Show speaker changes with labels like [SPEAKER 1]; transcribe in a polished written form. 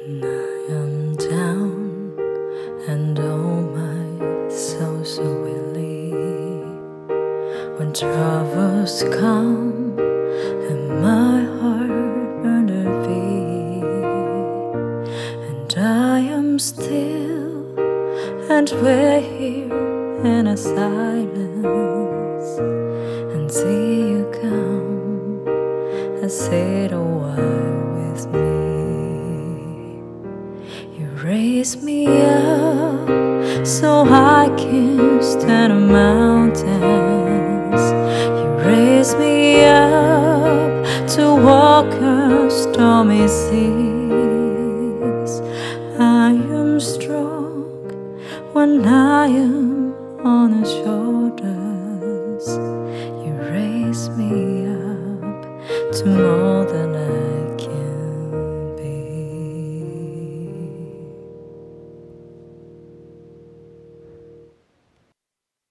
[SPEAKER 1] When I am down and oh my soul so weary, when troubles come and my heart under thee, and I am still and wait here in a silence and see you come and sit a while with me. You raise me up so I can stand on mountains. You raise me up to walk on stormy seas. I am strong when I am on your shoulders. You raise me up to more than I